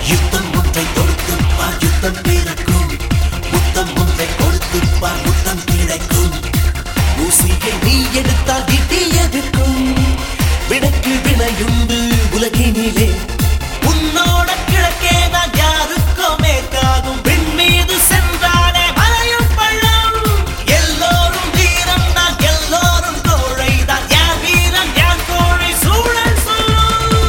யுத்தம் ஒன்றை தொடுத்துப் பார் யுத்தம் பிறக்கும். முத்தம் ஒன்றை கொடுத்துப் பார் முத்தம் கிடைக்கும். ஊசியை நீ எடுத்தால் இடி எதிர்க்கும். விடைக்கு வினையுண்டு உலகினிலே. உன்னோட கிழக்கேதான் யாருக்கோ மேற்காகும். விண் மீது சென்றாலே மலையும் பள்ளம். எல்லோரும் வீரம் தான் எல்லோரும் கோழை தான். யார் வீரன் யார் கோழை சூழல் சொல்லும்.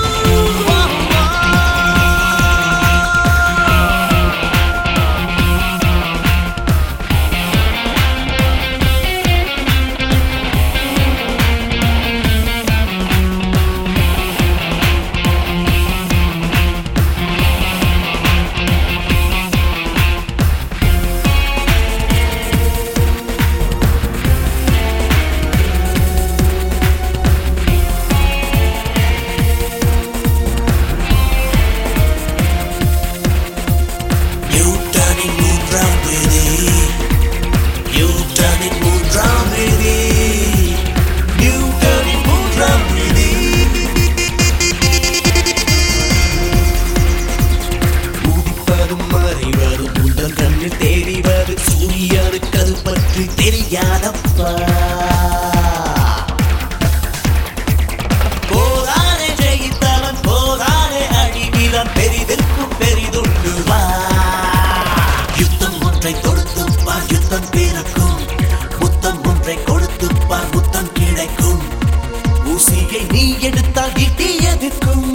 சூரியனுக்கு அது பற்றி தெரியாதப்பா. போரானே ஜெயித்தவன் போரானே அழிவிலான். பெரிதற்கும் பெரிதுண்டு வா. யுத்தம் ஒன்றை தொடுத்துப் பார் யுத்தம் பிறக்கும். முத்தம் ஒன்றை கொடுத்துப் பார் முத்தம் கிடைக்கும். ஊசியை நீ எடுத்தால் இடி எதிர்க்கும்.